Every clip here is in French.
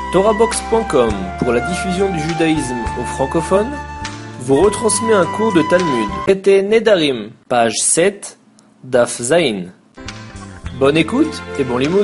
TorahBox.com, pour la diffusion du judaïsme aux francophones, vous retransmet un cours de Talmud. Traité Nedarim, page 7, Daf Zayin. Bonne écoute et bon limoud.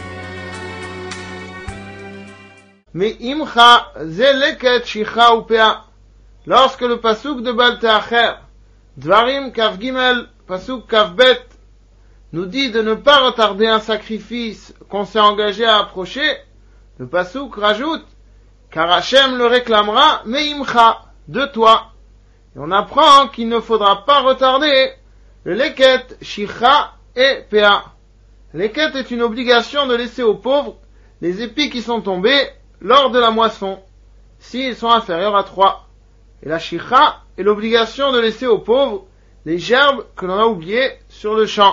Mais imcha zeleket shicha upea. Lorsque le pasuk de Baal Teacher, Dvarim Kaf Gimel, pasuk Kaf Bet, nous dit de ne pas retarder un sacrifice qu'on s'est engagé à approcher, le pasuk rajoute, car Hachem le réclamera, mais imcha, de toi. Et on apprend qu'il ne faudra pas retarder le leket, shicha et pea. Leket est une obligation de laisser aux pauvres les épis qui sont tombés lors de la moisson, s'ils sont inférieurs à 3. Et la shicha est l'obligation de laisser aux pauvres les gerbes que l'on a oubliées sur le champ.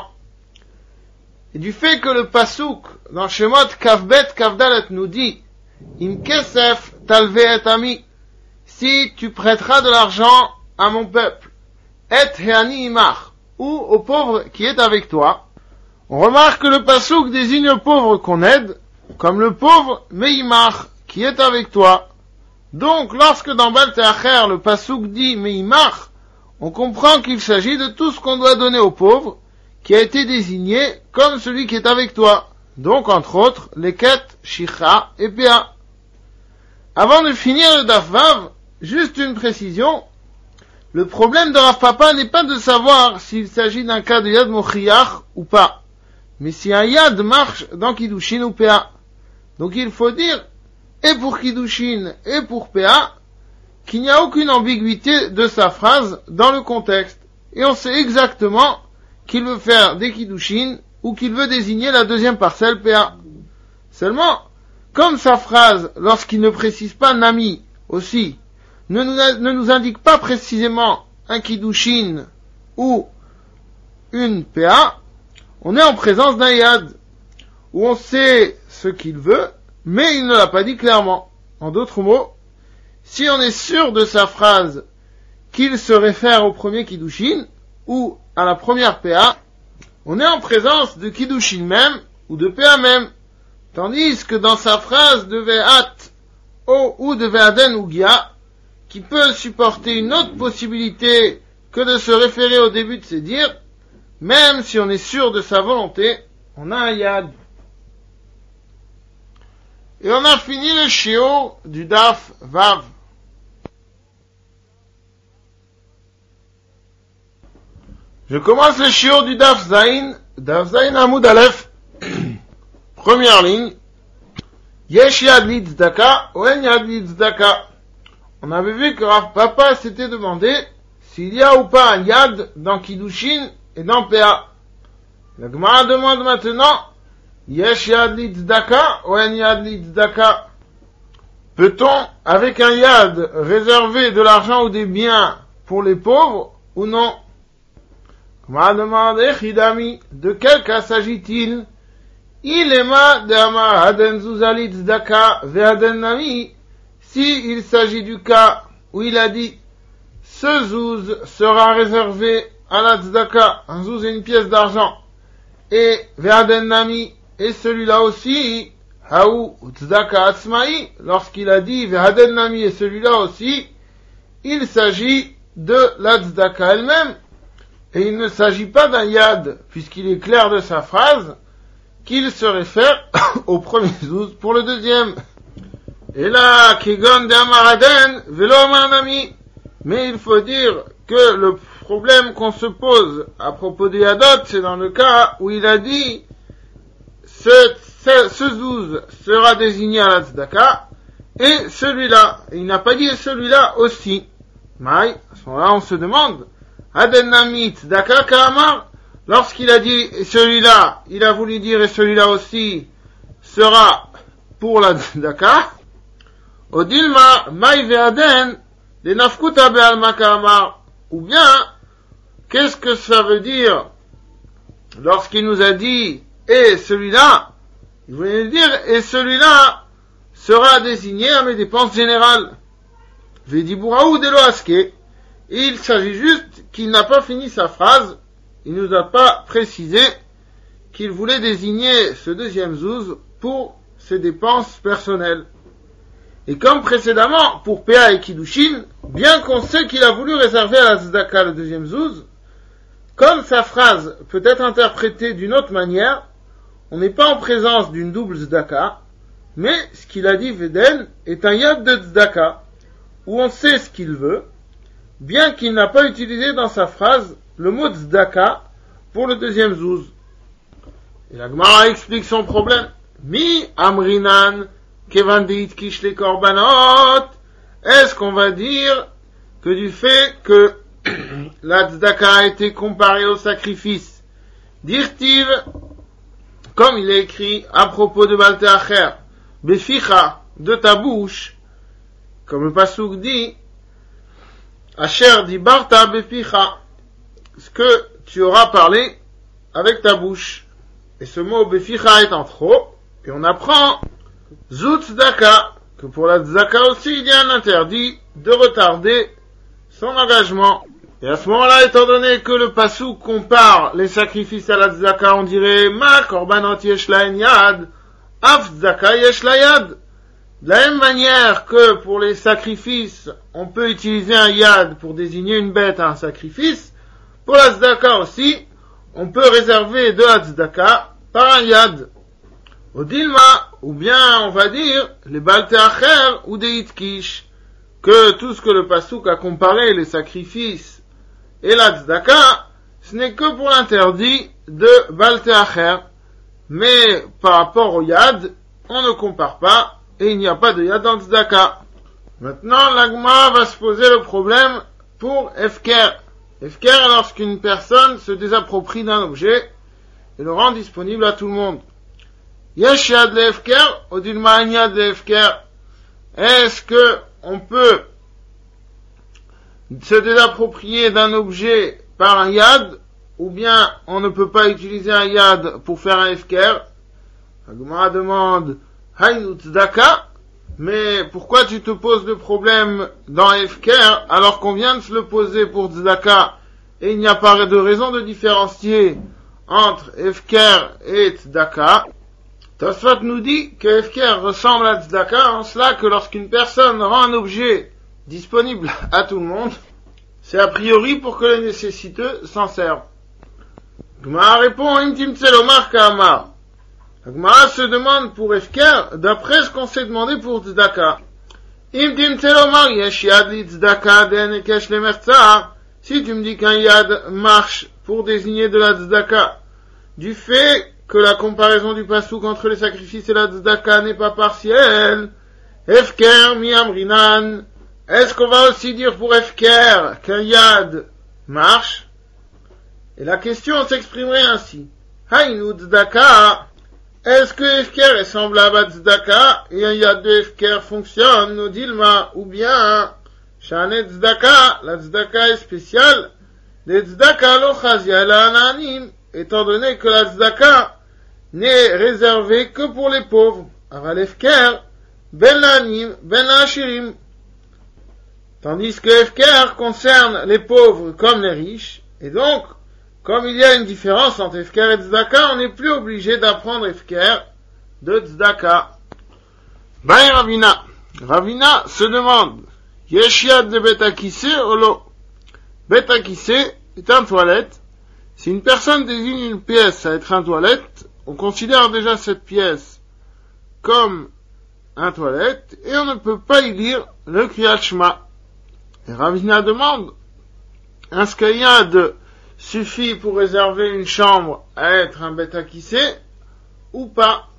Et du fait que le pasuk dans Shemot Kavbet Kavdalet nous dit Im kesef talve et ami, si tu prêteras de l'argent à mon peuple, et heani imach, ou au pauvre qui est avec toi, on remarque que le pasuk désigne le pauvre qu'on aide, comme le pauvre meimach, qui est avec toi. Donc, lorsque dans Baal Teacher, le pasuk dit meimach, on comprend qu'il s'agit de tout ce qu'on doit donner aux pauvres, qui a été désigné comme celui qui est avec toi. Donc, entre autres, leket, shicha et pea. Avant de finir le Daf Vav, juste une précision. Le problème de Rav Papa n'est pas de savoir s'il s'agit d'un cas de yad mochiach ou pas, mais si un yad marche dans kiddushin ou pea. Donc il faut dire, et pour kiddushin et pour pea, qu'il n'y a aucune ambiguïté de sa phrase dans le contexte. Et on sait exactement qu'il veut faire des kiddushin ou qu'il veut désigner la deuxième parcelle pea. Seulement, comme sa phrase, lorsqu'il ne précise pas nami aussi, ne nous indique pas précisément un kiddushin ou une pea, on est en présence d'un yad, où on sait ce qu'il veut, mais il ne l'a pas dit clairement. En d'autres mots, si on est sûr de sa phrase qu'il se réfère au premier kiddushin, ou à la première pea, on est en présence de kiddushin même, ou de pea même, tandis que dans sa phrase de ve'at, ou de ve'aden ou gia, qui peut supporter une autre possibilité que de se référer au début de ses dires, même si on est sûr de sa volonté, on a un yad. Et on a fini le shiur du Daf Vav. Je commence le shiur du Daf Zayin Amoud Aleph, première ligne. Yesh yad li tzedaka, ou en yad li tzedaka. On avait vu que Rav Papa s'était demandé s'il y a ou pas un yad dans kiddushin et dans pea. La Gemara demande maintenant, Yesh yad li tzedaka, ou en yad li tzedaka. Peut-on, avec un yad, réserver de l'argent ou des biens pour les pauvres, ou non? Gemara demande, Echidami, de quel cas s'agit-il? Ilema de Amar Haden Zuzali tzedaka ve'aden nami. Si il s'agit du cas où il a dit, ce zouz sera réservé à la tzedaka, un zouz est une pièce d'argent, et ve'aden nami, et celui-là aussi, haou tzedaka atzma'i, lorsqu'il a dit ve'aden nami et celui-là aussi, il s'agit de la tzedaka elle-même, et il ne s'agit pas d'un yad, puisqu'il est clair de sa phrase, qu'il se réfère au premier zouz pour le deuxième. Et là, Kigon de Amaraden, Velo Amarnami. Mais il faut dire que le problème qu'on se pose à propos de Yadot, c'est dans le cas où il a dit, ce zouz sera désigné à la tzedaka, et celui-là. Et il n'a pas dit celui-là aussi. Mais, à ce moment-là, on se demande, Aden Nami tzedaka Kamar, lorsqu'il a dit celui-là, il a voulu dire et celui-là aussi sera pour la tzedaka. Odilma, Maï ve'aden, les nafkuta be'alma ka'amar. Ou bien, qu'est-ce que ça veut dire lorsqu'il nous a dit, et celui-là, il voulait dire, et celui-là sera désigné à mes dépenses générales. Vediburaou de loaske. Il s'agit juste qu'il n'a pas fini sa phrase, il nous a pas précisé qu'il voulait désigner ce deuxième zouz pour ses dépenses personnelles. Et comme précédemment, pour Péa et Kiddushin, bien qu'on sait qu'il a voulu réserver à la Tzedaka le deuxième zouz, comme sa phrase peut être interprétée d'une autre manière, on n'est pas en présence d'une double Tzedaka, mais ce qu'il a dit Veden est un yad de Tzedaka, où on sait ce qu'il veut, bien qu'il n'a pas utilisé dans sa phrase le mot Tzedaka pour le deuxième zouz. Et la Gemara explique son problème. Mi amrinan kevandit kish le korbanot. Est-ce qu'on va dire que du fait que la tzedaka a été comparée au sacrifice, dirtiv, comme il est écrit à propos de Balteacher, beficha, de ta bouche, comme le pasuk dit, Asher dibarta beficha, ce que tu auras parlé avec ta bouche. Et ce mot beficha est en trop, et on apprend zut tzedaka, que pour la tzedaka aussi il y a un interdit de retarder son engagement. Et à ce moment-là, étant donné que le pasuk compare les sacrifices à la tzedaka, on dirait ma korbanot yesh lahen yad, af tzedaka yesh la yad. De la même manière que pour les sacrifices, on peut utiliser un yad pour désigner une bête à un sacrifice, pour la tzedaka aussi, on peut réserver de la tzedaka par un yad. Au dilma, ou bien on va dire les balteacher ou des hitkish, que tout ce que le pasuk a comparé, les sacrifices et la tzedaka, ce n'est que pour l'interdit de balteacher, mais par rapport au yad, on ne compare pas, et il n'y a pas de yad dans tzedaka. Maintenant, l'agma va se poser le problème pour efker. Efker, lorsqu'une personne se désapproprie d'un objet et le rend disponible à tout le monde. Yesh yad le efker, ou dilma yad le efker. Est-ce que on peut se désapproprier d'un objet par un yad, ou bien on ne peut pas utiliser un yad pour faire un efker? La Gemara demande, Haynu tzedaka, mais pourquoi tu te poses le problème dans efker alors qu'on vient de se le poser pour tzedaka et il n'y a pas de raison de différencier entre efker et tzedaka? Tosfot nous dit que efker ressemble à tzedaka en cela que lorsqu'une personne rend un objet disponible à tout le monde, c'est a priori pour que les nécessiteux s'en servent. Gemara répond, Intim tselomar ka'amar. La Gemara se demande pour efker d'après ce qu'on s'est demandé pour tzedaka. Intim tselomar yesh yad li tzedaka den ekesh le mertzah. Si tu me dis qu'un yad marche pour désigner de la tzedaka, du fait que la comparaison du pasuk entre les sacrifices et la tzedaka n'est pas partielle, efker mi amrinan, est-ce qu'on va aussi dire pour efker qu'un yad marche? Et la question s'exprimerait ainsi. Haynu tzedaka, est-ce que efker est semblable à tzedaka et un yad de efker fonctionne au dilma, ou bien shane tzedaka, la tzedaka est spéciale, les tzedaka lo chazia la ananim, étant donné que la tzedaka n'est réservée que pour les pauvres. Aval efker ben l'anim ben l'ashirim. Tandis que efker concerne les pauvres comme les riches, et donc, comme il y a une différence entre efker et tzedaka, on n'est plus obligé d'apprendre efker de tzedaka. Baï Ravina. Ravina se demande, yesh yad de betakise olo. Betakise est un toilette. Si une personne désigne une pièce à être un toilette, on considère déjà cette pièce comme un toilette, et on ne peut pas y lire le Kriyat Shema. Et Ravina demande, est-ce qu'un yad suffit pour réserver une chambre à être un betakissé, ou pas?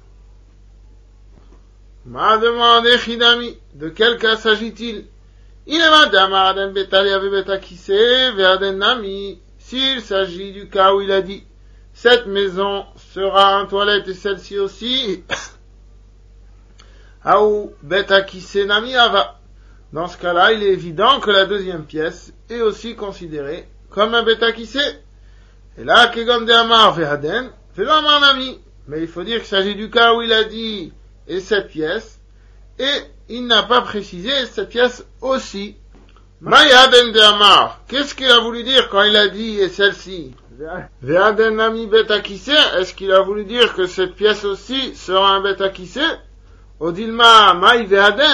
Ma demande Echidami, de quel cas s'agit-il? Il est madame Aden Betali avait betakissé, Ve'aden Nami, s'il s'agit du cas où il a dit, cette maison sera un toilette et celle-ci aussi, Aou betakissé Nami Ava. Dans ce cas-là, il est évident que la deuxième pièce est aussi considérée comme un betakissé. Et là, Kegon de Amar Ve'aden, Ve'lo Amar Nami. Mais il faut dire qu'il s'agit du cas où il a dit, et cette pièce, et il n'a pas précisé cette pièce aussi. Mayaden de Amar. Qu'est-ce qu'il a voulu dire quand il a dit, et celle-ci? Ve'aden Nami betakissé. Est-ce qu'il a voulu dire que cette pièce aussi sera un betakissé? Odilma Maï Ve'aden.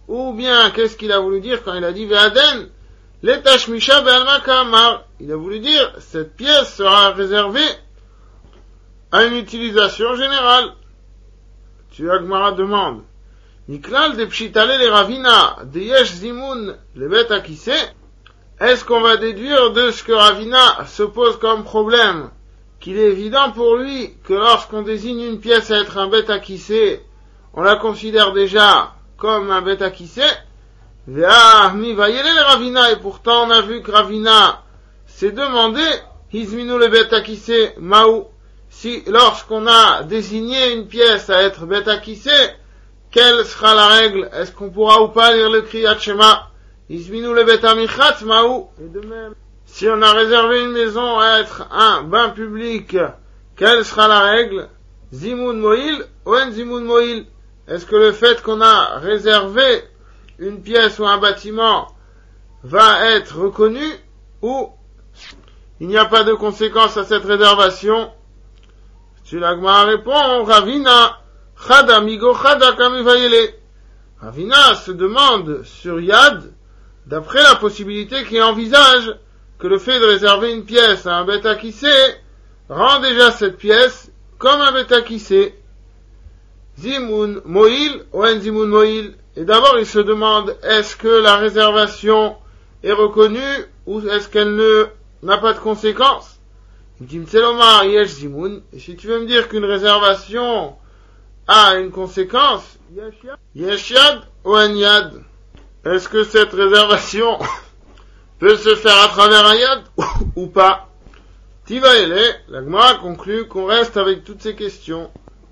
Ou bien, qu'est-ce qu'il a voulu dire quand il a dit Ve'aden, letashmisha be'alma ka'amar. Il a voulu dire, cette pièce sera réservée à une utilisation générale. Tu Agmara demande, Niklal de pshitale le ravina, de yesh zimun le bet akise. Est-ce qu'on va déduire de ce que Ravina se pose comme problème, qu'il est évident pour lui que lorsqu'on désigne une pièce à être un bet akise, on la considère déjà comme un bet akise? Ve'ah mi vayele le Ravina, et pourtant on a vu que Ravina s'est demandé, Hizminu le bet akise maou, si lorsqu'on a désigné une pièce à être bet akise, quelle sera la règle? Est-ce qu'on pourra ou pas lire le Kriyat Shema? Izminu le bet amichatz maou. Et de même, si on a réservé une maison à être un bain public, quelle sera la règle? Zimun moïl ou en zimun moïl? Est-ce que le fait qu'on a réservé une pièce ou un bâtiment va être reconnu, ou il n'y a pas de conséquence à cette réservation? Si l'Agma répond, Ravina, Chad amigo Chad akamivayele. Ravina se demande sur Yad, d'après la possibilité qu'il envisage que le fait de réserver une pièce à un bet akise rend déjà cette pièce comme un bet akise. Zimun moïl ou en zimun moïl. Et d'abord il se demande, est-ce que la réservation est reconnue ou est-ce qu'elle n'a pas de conséquences? Il dit, Mtselomar yesh zimun. Et si tu veux me dire qu'une réservation a une conséquence, yesh yad ou en yad. Est-ce que cette réservation peut se faire à travers un yad ou pas? Tivaele, la Gemara conclut qu'on reste avec toutes ces questions.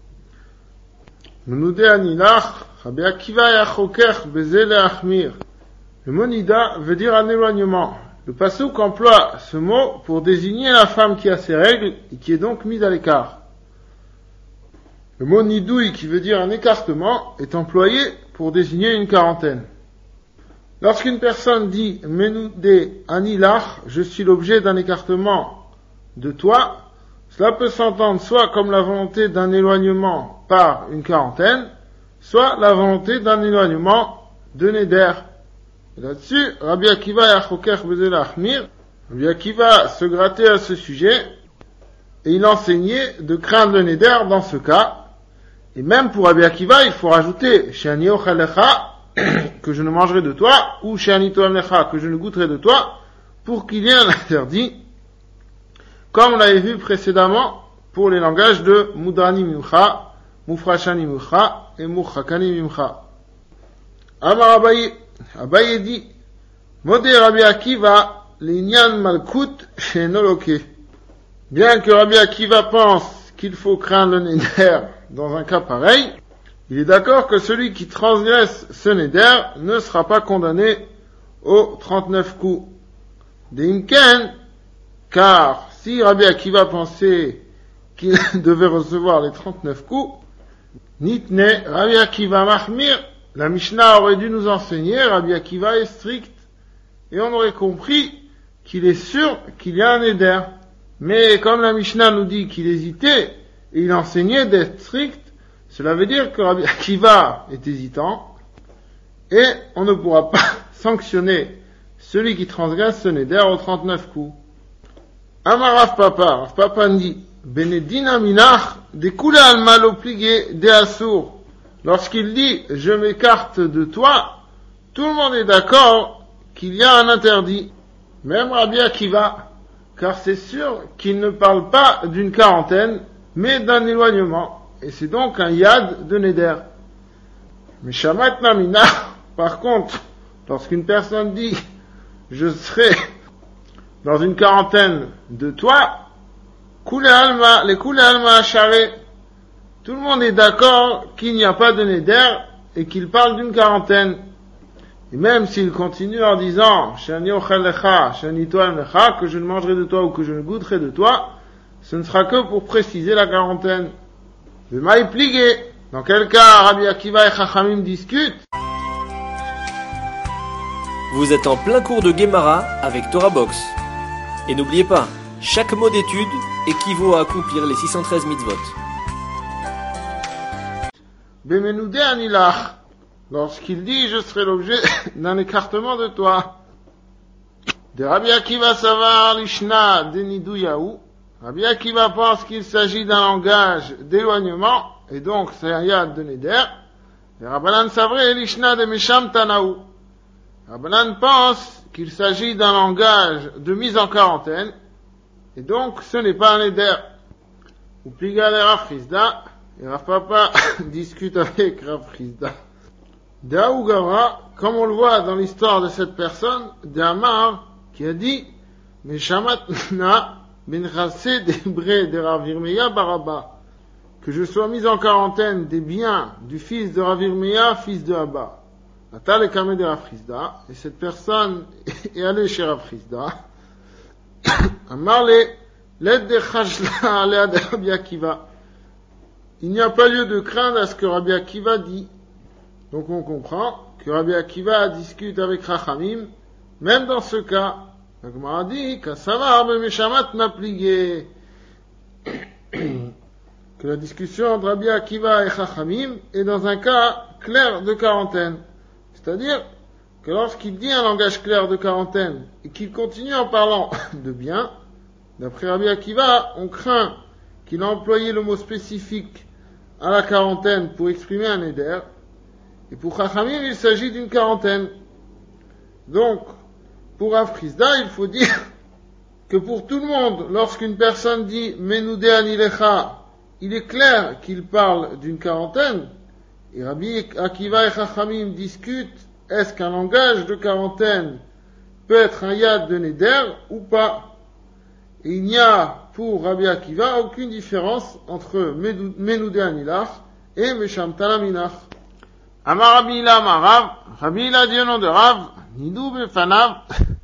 Menudé aninach, Rabbi Akiva yachoker bezel achmir. Le mot nida veut dire un éloignement. Le pasuk emploie ce mot pour désigner la femme qui a ses règles et qui est donc mise à l'écart. Le mot nidouille, qui veut dire un écartement, est employé pour désigner une quarantaine. Lorsqu'une personne dit « Menudé anilach » je suis l'objet d'un écartement de toi, cela peut s'entendre soit comme la volonté d'un éloignement par une quarantaine, soit la volonté d'un éloignement de Neder. Et là-dessus, Rabbi Akiva yachoker bezel achmir, Rabbi Akiva se grattait à ce sujet, et il enseignait de craindre le Neder dans ce cas. Et même pour Rabbi Akiva, il faut rajouter « She'ani ochalecha » que je ne mangerai de toi, ou She'ani to'am lecha, que je ne goûterai de toi, pour qu'il y ait un interdit, comme on l'avait vu précédemment pour les langages de Mudrani mimcha, Mufrashani mimcha et Murchakani mimcha. Amar Abaye dit, Modé Rabbi Akiva, l'inyan malkut she'enoloke. Bien que Rabbi Akiva pense qu'il faut craindre le neder dans un cas pareil, il est d'accord que celui qui transgresse ce neder ne sera pas condamné aux 39 coups. D'imken, car si Rabbi Akiva pensait qu'il devait recevoir les 39 coups, Nitne, Rabbi Akiva mahmir, la Mishnah aurait dû nous enseigner, Rabbi Akiva est strict, et on aurait compris qu'il est sûr qu'il y a un neder. Mais comme la Mishnah nous dit qu'il hésitait, et il enseignait d'être strict, cela veut dire que Rabbi Akiva est hésitant, et on ne pourra pas sanctionner celui qui transgresse ce neder aux 39 coups. Amar Rav Papa dit, Benedina minach, découle al mal obligé de assour. Lorsqu'il dit, je m'écarte de toi, tout le monde est d'accord qu'il y a un interdit. Même Rabbi Akiva, car c'est sûr qu'il ne parle pas d'une quarantaine, mais d'un éloignement. Et c'est donc un yad de neder. Mais shamat namina, par contre, lorsqu'une personne dit, je serai dans une quarantaine de toi, les koule alma acharé, tout le monde est d'accord qu'il n'y a pas de neder et qu'il parle d'une quarantaine. Et même s'il continue en disant, shani ochel lecha, shani to'em lecha, que je ne mangerai de toi ou que je ne goûterai de toi, ce ne sera que pour préciser la quarantaine. Le maï pligué. Dans quel cas Rabbi Akiva et Chachamim discutent? Vous êtes en plein cours de Gemara avec Torah Box. Et n'oubliez pas, chaque mot d'étude équivaut à accomplir les 613 mitzvot. Bemenudé anilach. lorsqu'il dit je serai l'objet d'un écartement de toi. De Rabbi Akiva Savar Lishna Denidouyahu. Rabbi Akiva pense qu'il s'agit d'un langage d'éloignement, et donc c'est un yad de Neder. Et Rabbanan Savre Lishna de Mesham Tanahu. Rabbanan pense qu'il s'agit d'un langage de mise en quarantaine, et donc ce n'est pas un Neder. Ou Pliga de Rav Chizda, et Rav Papa discute avec Rav Chizda. Daou Gavra, comme on le voit dans l'histoire de cette personne, d'Amar, qui a dit, Meshamatna ben Chassé d'Hébré de Rav Yirmeya Baraba, que je sois mis en quarantaine des biens du fils de Rav Yirmeya, fils de Abba. Atal et Kamé de Rav Chizda, et cette personne est allée chez Rav Chizda. Amar l'aide de Chajla alea de Rabbi Akiva. Il n'y a pas lieu de craindre à ce que Rabbi Akiva dit. Donc on comprend que Rabbi Akiva discute avec Rachamim, même dans ce cas. La Gemara dit qu'Asavar Meshamat m'appliqué. Que la discussion entre Rabbi Akiva et Rachamim est dans un cas clair de quarantaine. C'est-à-dire que lorsqu'il dit un langage clair de quarantaine et qu'il continue en parlant de bien, d'après Rabbi Akiva, on craint qu'il a employé le mot spécifique à la quarantaine pour exprimer un éder, et pour Chachamim, il s'agit d'une quarantaine. Donc, pour Rav Chizda, il faut dire que pour tout le monde, lorsqu'une personne dit Menoudé Anilecha, il est clair qu'il parle d'une quarantaine, et Rabbi Akiva et Chachamim discutent, est-ce qu'un langage de quarantaine peut être un yad de Neder ou pas? Et il n'y a pour Rabbi Akiva aucune différence entre Menoudé Anilach et Mesham Talaminach. Amar Rabbi Ila Marav, Rabbi Ila dit au nom de Rav, Nidou Befanav.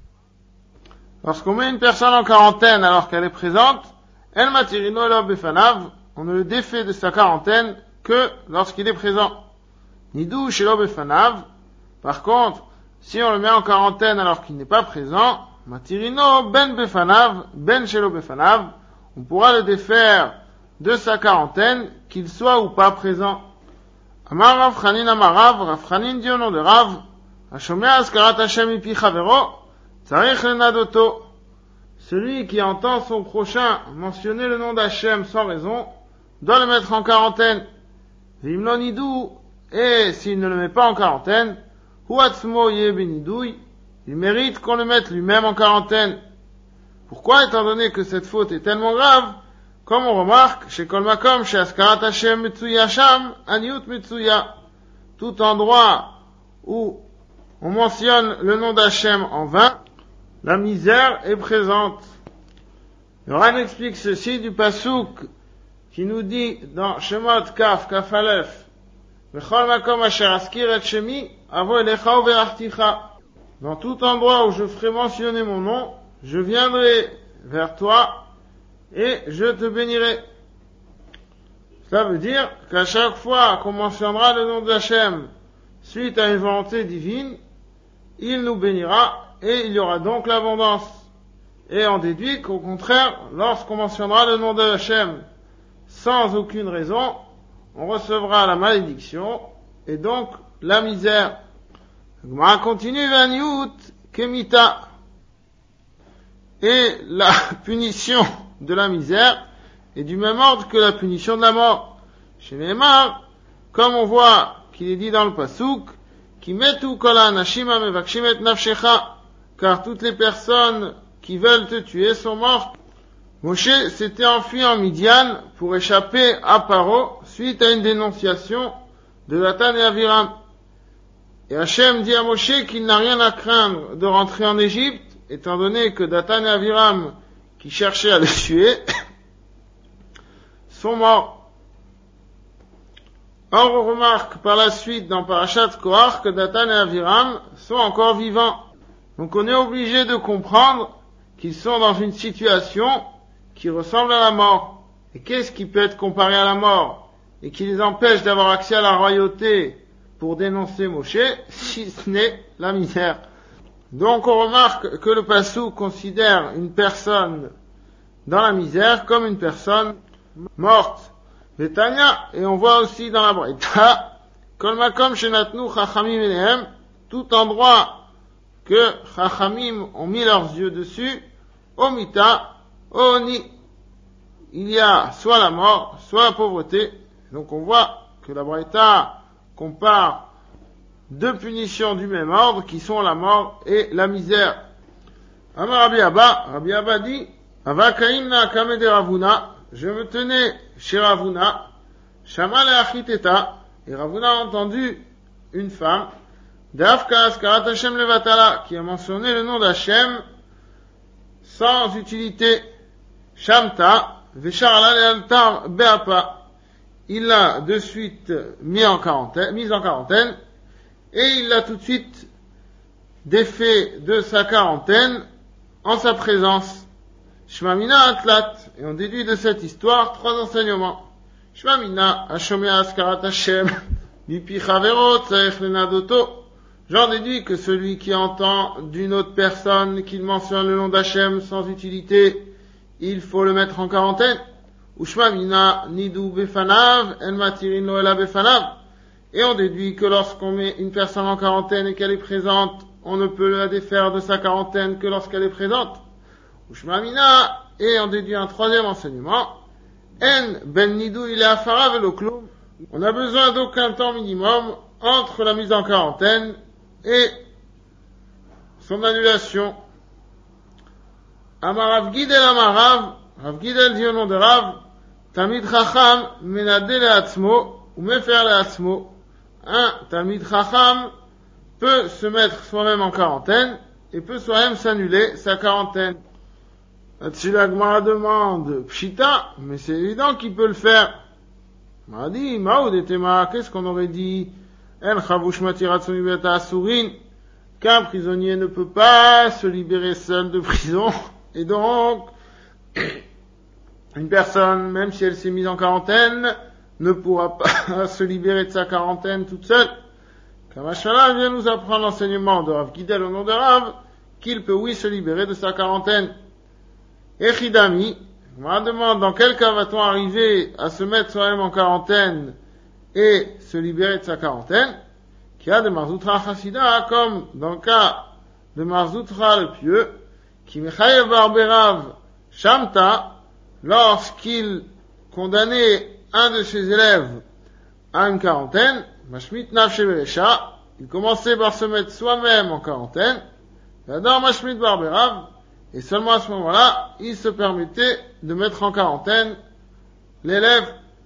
Lorsqu'on met une personne en quarantaine alors qu'elle est présente, El Matirino Elo Befanav, on ne le défait de sa quarantaine que lorsqu'il est présent. Nidou Shelo Befanav. Par contre, si on le met en quarantaine alors qu'il n'est pas présent, Matirino Ben Befanav, Ben Shelo Befanav, on pourra le défaire de sa quarantaine, qu'il soit ou pas présent. Amar Rav Chanin Amarav, Rav Chanin dit au nom de Rav, Hashomea Askarat Hashem Ipi Chavero, Tzarich Lenadoto. Celui qui entend son prochain mentionner le nom d'Hachem sans raison, doit le mettre en quarantaine. Vimlo Nidou, et s'il ne le met pas en quarantaine, Huatzmo Ye Benidouy, il mérite qu'on le mette lui-même en quarantaine. Pourquoi? Étant donné que cette faute est tellement grave, comme on remarque, chez Kol Makom, chez Askarat Hashem Metsuya Sham, Aniut Metsuya, tout endroit où on mentionne le nom d'Hachem en vain, la misère est présente. Le Ran explique ceci du pasouk qui nous dit dans Shemot Kaf, Kaf Aleph, Vechol Makom Asher Askir et Shemi, Avo Elecha Uverachticha. Dans tout endroit où je ferai mentionner mon nom, je viendrai vers toi et je te bénirai. Cela veut dire qu'à chaque fois qu'on mentionnera le nom d'Hachem suite à une volonté divine, il nous bénira et il y aura donc l'abondance. Et on déduit qu'au contraire, lorsqu'on mentionnera le nom d'Hachem sans aucune raison, on recevra la malédiction et donc la misère. Gemara continue, Vaniut Kemita. Et la punition de la misère est du même ordre que la punition de la mort. Chez Neymar, comme on voit qu'il est dit dans le pasouk, qui metu kol ha'anashim ha'mevakshim et nafshecha, car toutes les personnes qui veulent te tuer sont mortes. Moshe s'était enfui en Midian pour échapper à Paro suite à une dénonciation de Dathan et Aviram. Et Hachem dit à Moshe qu'il n'a rien à craindre de rentrer en Égypte, étant donné que Dathan et Aviram, qui cherchaient à le tuer, sont morts. Or, on remarque par la suite dans Parashat Kohar que Dathan et Aviram sont encore vivants. Donc on est obligé de comprendre qu'ils sont dans une situation qui ressemble à la mort. Et qu'est-ce qui peut être comparé à la mort et qui les empêche d'avoir accès à la royauté pour dénoncer Moshe, si ce n'est la misère? Donc on remarque que le Passou considère une personne dans la misère comme une personne morte. Betania, et on voit aussi dans la Braïta, Kol makom shenatnu chachamim enehem, tout endroit que chachamim ont mis leurs yeux dessus, omita, oni, il y a soit la mort, soit la pauvreté. Donc on voit que la Braïta compare deux punitions du même ordre qui sont la mort et la misère. Amar Rabbi Abba dit, Avakaimna kamede Ravuna, je me tenais chez Ravuna, Shama le achiteta, et Ravuna a entendu une femme, Dafka askarat Hashem levatala, qui a mentionné le nom d'Hashem sans utilité, Shamta, Vesharala lealtar beapa. Il l'a de suite mise en quarantaine, et il l'a tout de suite défait de sa quarantaine en sa présence. Shmamina atlat, et on déduit de cette histoire trois enseignements. Shmamina, Hashomea askarat Hashem, mipi chaverot, saech lenadoto. J'en déduis que celui qui entend d'une autre personne qu'il mentionne le nom d'Hashem sans utilité, il faut le mettre en quarantaine. Ushmamina nidu befanav, el matirin lo ela befanav. Et on déduit que lorsqu'on met une personne en quarantaine et qu'elle est présente, on ne peut la défaire de sa quarantaine que lorsqu'elle est présente. Ushmamina, et on déduit un troisième enseignement. En ben nidu il est afara velo klum. On n'a besoin d'aucun temps minimum entre la mise en quarantaine et son annulation. Amarav Gidel Amarav, Rav Gidel dit au nom de Rav, Tamid Chacham menade le'atzmo ou mefer le'atzmo. Un Tamid Chacham peut se mettre soi-même en quarantaine et peut soi-même s'annuler sa quarantaine. Si la Gemara demande Pshita, mais c'est évident qu'il peut le faire. On a dit, Maoud et Tema, qu'est-ce qu'on aurait dit? El Chavush Matiratsuni Beta Asurin, qu'un prisonnier ne peut pas se libérer seul de prison, et donc, une personne, même si elle s'est mise en quarantaine, ne pourra pas se libérer de sa quarantaine toute seule. Kamashala vient nous apprendre l'enseignement de Rav Gidel au nom de Rav, qu'il peut oui se libérer de sa quarantaine. Echidami, on me demande dans quel cas va-t-on arriver à se mettre soi-même en quarantaine et se libérer de sa quarantaine, qui a de Marzoutra Chassida, comme dans le cas de Marzoutra le pieux, qui Mechayev Barberav Shamta, lorsqu'il condamnait un de ses élèves à une quarantaine, Mashmit Nafshe Beresha, il commençait par se mettre soi-même en quarantaine, Yadar Mashmit Barberav, et seulement à ce moment-là, il se permettait de mettre en quarantaine l'élève,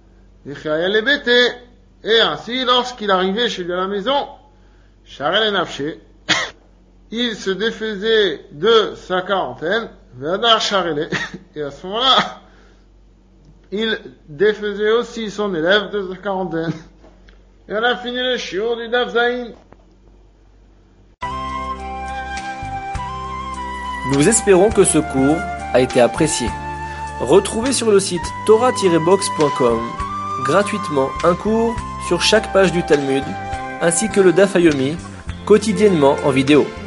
et ainsi, lorsqu'il arrivait chez lui à la maison, Sharel et Nafshe, il se défaisait de sa quarantaine, Vedar Sharele, et à ce moment-là, il défaisait aussi son élève de sa quarantaine. Et on a fini le shiur du Daf Zayin. Nous espérons que ce cours a été apprécié. Retrouvez sur le site torah-box.com gratuitement un cours sur chaque page du Talmud, ainsi que le Daf Yomi, quotidiennement en vidéo.